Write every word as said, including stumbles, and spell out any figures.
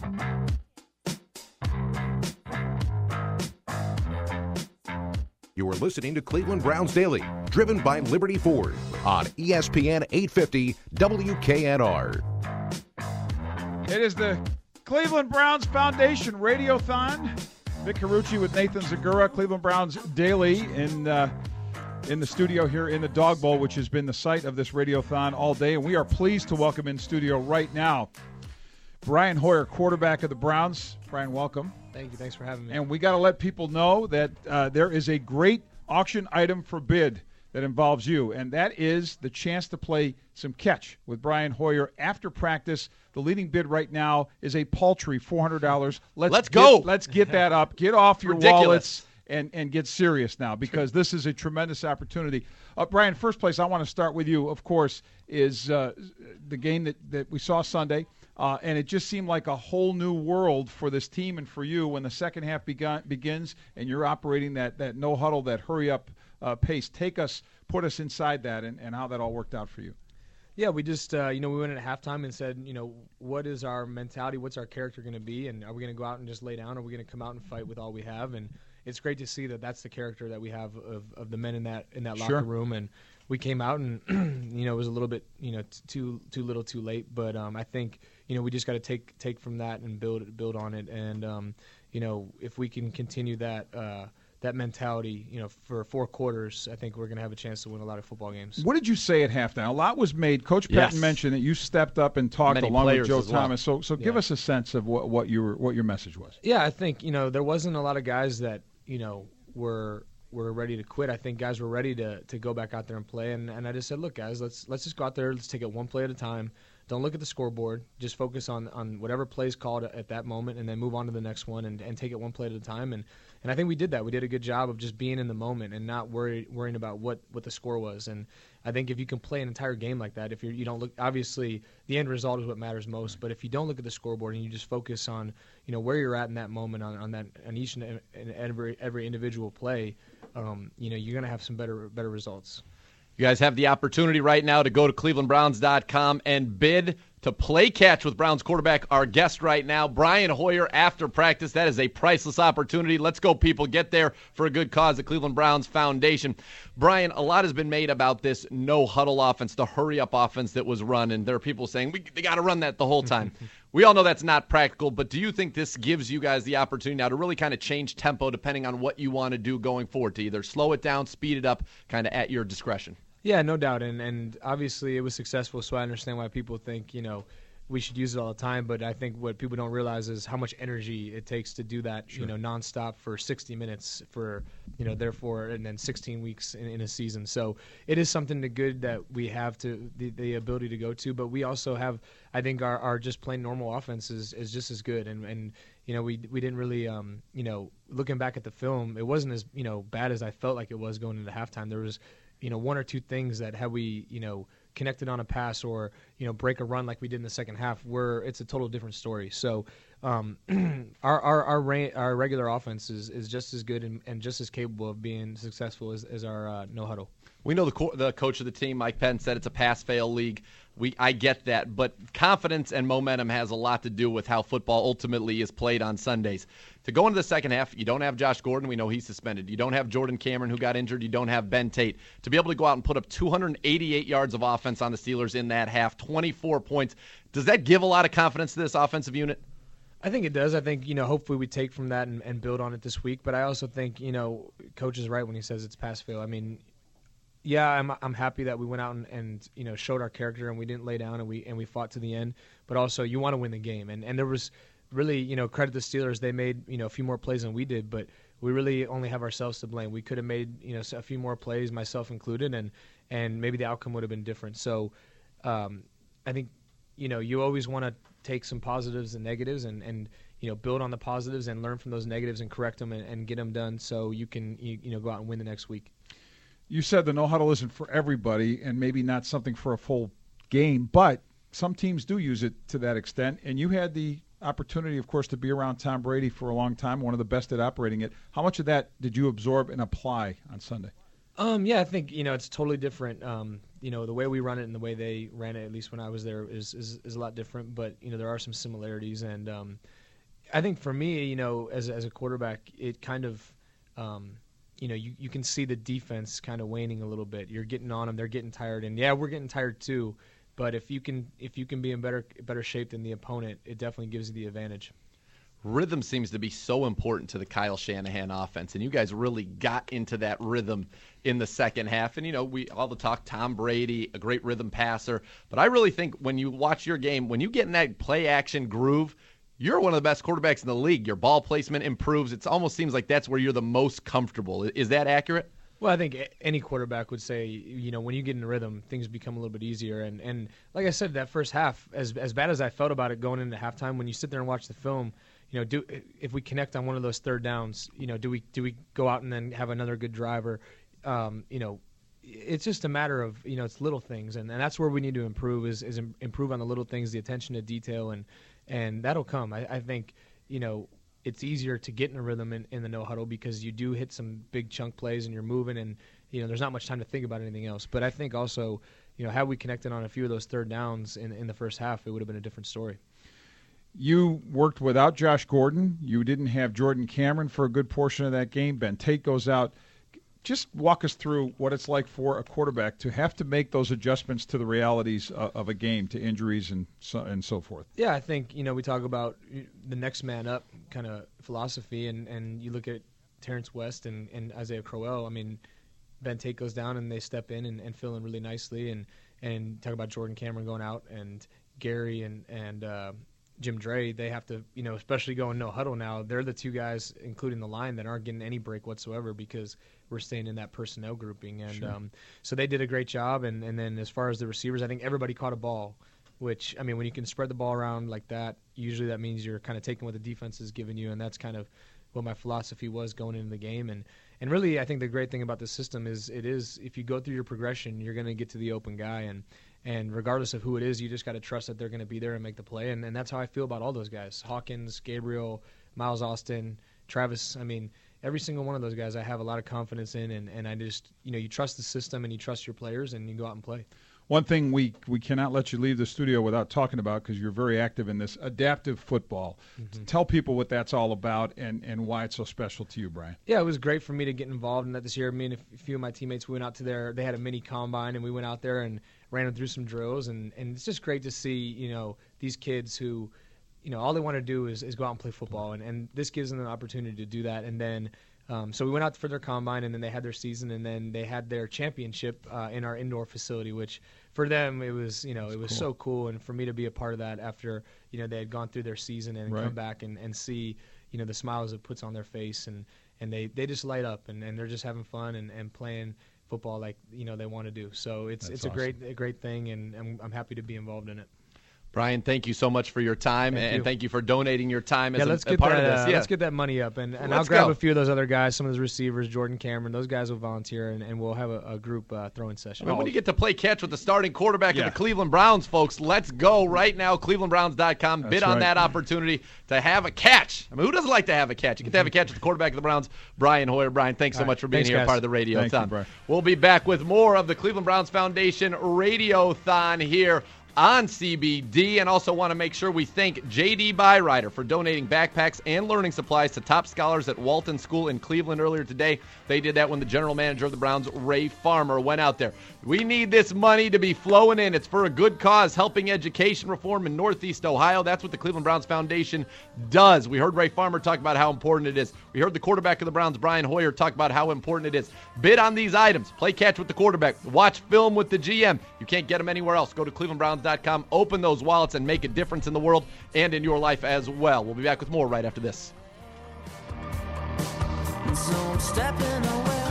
You are listening to Cleveland Browns Daily, driven by Liberty Ford on E S P N eight fifty W K N R. It is the Cleveland Browns Foundation Radiothon. Vic Carucci with Nathan Zagura, Cleveland Browns Daily in uh, in the studio here in the Dog Bowl, which has been the site of this Radiothon all day. And we are pleased to welcome in studio right now Brian Hoyer, quarterback of the Browns. Brian, welcome. Thank you. Thanks for having me. And we got to let people know that uh, there is a great auction item for bid that involves you, and that is the chance to play some catch with Brian Hoyer after practice. The leading bid right now is a paltry four hundred dollars. Let's, let's get, go. Let's get that up. Get off your Ridiculous. wallets and, and get serious now, because this is a tremendous opportunity. Uh, Brian, first place I want to start with you, of course, is uh, the game that, that we saw Sunday. Uh, and it just seemed like a whole new world for this team and for you when the second half begun, begins and you're operating that, that no-huddle, that hurry-up uh, pace. Take us, put us inside that and, and how that all worked out for you. Yeah, we just, uh, you know, we went at halftime and said, you know, what is our mentality? What's our character going to be? And are we going to go out and just lay down? Or are we going to come out and fight with all we have? And it's great to see that that's the character that we have of, of the men in that in that locker Sure. room. And we came out and, you know, it was a little bit, you know, t- too too little too late. But um, I think, you know, we just got to take take from that and build build on it. And, um, you know, if we can continue that uh, that mentality, you know, for four quarters, I think we're going to have a chance to win a lot of football games. What did you say at halftime? A lot was made. Coach Patton Yes. mentioned that you stepped up and talked Many along with players Joe as well. Thomas. So so give Yeah. us a sense of what, what, you were, what your message was. Yeah, I think, you know, there wasn't a lot of guys that, you know, were were ready to quit. I think guys were ready to to go back out there and play. And, and I just said, look, guys, let's let's just go out there. Let's take it one play at a time. Don't look at the scoreboard. Just focus on, on whatever play is called at that moment and then move on to the next one and, and take it one play at a time. And, and I think we did that. We did a good job of just being in the moment and not worry, worrying about what, what the score was. And I think if you can play an entire game like that, if you're, you don't look – obviously the end result is what matters most. But if you don't look at the scoreboard and you just focus on, you know, where you're at in that moment on, on that on each and every, every individual play, um, you know, you're going to have some better better results. You guys have the opportunity right now to go to cleveland browns dot com and bid to play catch with Browns quarterback, our guest right now, Brian Hoyer, after practice. That is a priceless opportunity. Let's go, people. Get there for a good cause, the Cleveland Browns Foundation. Brian, a lot has been made about this no-huddle offense, the hurry-up offense that was run, and there are people saying, we they got to run that the whole time. We all know that's not practical, but do you think this gives you guys the opportunity now to really kind of change tempo depending on what you want to do going forward, to either slow it down, speed it up, kind of at your discretion? Yeah, no doubt, and and obviously it was successful, so I understand why people think, you know, we should use it all the time. But I think what people don't realize is how much energy it takes to do that, sure. you know, nonstop for sixty minutes for, you know, therefore, and then sixteen weeks in, in a season. So it is something to good that we have to the, the ability to go to, but we also have, I think, our, our just plain normal offense is, is just as good, and and you know we we didn't really, um, you know, looking back at the film, it wasn't as you know bad as I felt like it was going into halftime. There was, you know, one or two things that had we, you know, connected on a pass or, you know, break a run like we did in the second half, where it's a total different story. So um, our our our, ra- our regular offense is, is just as good and, and just as capable of being successful as, as our uh, no huddle. We know the co- the coach of the team, Mike Penn, said it's a pass-fail league. We I get that, but confidence and momentum has a lot to do with how football ultimately is played on Sundays. To go into the second half, you don't have Josh Gordon. We know he's suspended. You don't have Jordan Cameron, who got injured. You don't have Ben Tate. To be able to go out and put up two hundred eighty-eight yards of offense on the Steelers in that half, twenty-four points, does that give a lot of confidence to this offensive unit? I think it does. I think, you know, hopefully we take from that and, and build on it this week. But I also think, you know, Coach is right when he says it's pass-fail. I mean, yeah, I'm I'm happy that we went out and, and you know showed our character and we didn't lay down and we and we fought to the end. But also, you want to win the game, and and there was really, you know, credit the Steelers. They made, you know, a few more plays than we did, but we really only have ourselves to blame. We could have made, you know, a few more plays, myself included, and and maybe the outcome would have been different. So um, I think, you know, you always want to take some positives and negatives and, and you know build on the positives and learn from those negatives and correct them and, and get them done so you can you, you know go out and win the next week. You said the no-huddle isn't for everybody and maybe not something for a full game, but some teams do use it to that extent. And you had the opportunity, of course, to be around Tom Brady for a long time, one of the best at operating it. How much of that did you absorb and apply on Sunday? Um, yeah, I think, you know, it's totally different. Um, you know, the way we run it and the way they ran it, at least when I was there, is is, is a lot different. But, you know, there are some similarities. And um, I think for me, you know, as, as a quarterback, it kind of, um, you know, you, you can see the defense kind of waning a little bit. You're getting on them. They're getting tired. And, yeah, we're getting tired too. But if you can if you can be in better better shape than the opponent, it definitely gives you the advantage. Rhythm seems to be so important to the Kyle Shanahan offense, and you guys really got into that rhythm in the second half. And, you know, we all the talk, Tom Brady, a great rhythm passer. But I really think when you watch your game, when you get in that play-action groove, you're one of the best quarterbacks in the league. Your ball placement improves. It almost seems like that's where you're the most comfortable. Is that accurate? Well, I think any quarterback would say, you know, when you get in rhythm, things become a little bit easier. And, and like I said, that first half, as as bad as I felt about it going into halftime, when you sit there and watch the film, you know, do if we connect on one of those third downs, you know, do we do we go out and then have another good driver? Um, you know, it's just a matter of, you know, it's little things, and, and that's where we need to improve is is improve on the little things, the attention to detail, and and that'll come. I, I think, you know, it's easier to get in a rhythm in, in the no huddle because you do hit some big chunk plays and you're moving, and you know there's not much time to think about anything else. But I think also, you know, had we connected on a few of those third downs in in the first half, it would have been a different story. You worked without Josh Gordon. You didn't have Jordan Cameron for a good portion of that game. Ben Tate goes out. Just walk us through what it's like for a quarterback to have to make those adjustments to the realities of, of a game, to injuries and so, and so forth. Yeah, I think, you know, we talk about the next man up kind of philosophy, and, and you look at Terrence West and, and Isaiah Crowell. I mean, Ben Tate goes down and they step in and, and fill in really nicely, and, and talk about Jordan Cameron going out, and Gary and, and uh, Jim Dre, they have to, you know, especially going no huddle now, they're the two guys, including the line, that aren't getting any break whatsoever because we're staying in that personnel grouping. And sure. um, so they did a great job. And, and then as far as the receivers, I think everybody caught a ball, which, I mean, when you can spread the ball around like that, usually that means you're kind of taking what the defense is giving you, and that's kind of what my philosophy was going into the game. And, and really, I think the great thing about the system is it is, if you go through your progression, you're going to get to the open guy. And And regardless of who it is, you just got to trust that they're going to be there and make the play. And, and that's how I feel about all those guys. Hawkins, Gabriel, Miles Austin, Travis. I mean, every single one of those guys I have a lot of confidence in. And, and I just, you know, you trust the system and you trust your players and you go out and play. One thing we we cannot let you leave the studio without talking about, because you're very active in this, adaptive football. Mm-hmm. Tell people what that's all about and, and why it's so special to you, Brian. Yeah, it was great for me to get involved in that this year. Me and a few of my teammates, we went out to their, they had a mini combine, and we went out there and ran them through some drills. And, and it's just great to see, you know, these kids who, you know, all they want to do is, is go out and play football. And, and this gives them an opportunity to do that. And then Um, so we went out for their combine, and then they had their season, and then they had their championship uh, in our indoor facility, which for them it was, you know, it was cool. so cool. And for me to be a part of that after, you know, they had gone through their season and right. come back and, and see, you know, the smiles it puts on their face, and, and they, they just light up, and, and they're just having fun and, and playing football like, you know, they want to do. So it's That's it's awesome. a great a great thing, and I'm, I'm happy to be involved in it. Brian, thank you so much for your time, thank and you. thank you for donating your time as yeah, a, let's a get part that, of this. Uh, yeah. Let's get that money up, and, and Let's I'll grab go. a few of those other guys, some of those receivers, Jordan Cameron. Those guys will volunteer, and, and we'll have a, a group uh, throwing session. I mean, when you get to play catch with the starting quarterback Yeah. of the Cleveland Browns, folks, let's go right now. Cleveland Browns dot com. That's Bid on right. that opportunity to have a catch. I mean, who doesn't like to have a catch? You get to have a catch with the quarterback of the Browns, Brian Hoyer. Brian, thanks so All right. much for being Thanks, here, guys. part of the Radio Thank you, Thon. Brian. We'll be back with more of the Cleveland Browns Foundation Radio Thon here on C B D, and also want to make sure we thank J D Byrider for donating backpacks and learning supplies to top scholars at Walton School in Cleveland earlier today. They did that when the general manager of the Browns, Ray Farmer, went out there. We need this money to be flowing in. It's for a good cause, helping education reform in Northeast Ohio. That's what the Cleveland Browns Foundation does. We heard Ray Farmer talk about how important it is. We heard the quarterback of the Browns, Brian Hoyer, talk about how important it is. Bid on these items. Play catch with the quarterback. Watch film with the G M. You can't get them anywhere else. Go to Cleveland Browns dot com. Open those wallets and make a difference in the world and in your life as well. We'll be back with more right after this. So I'm stepping away.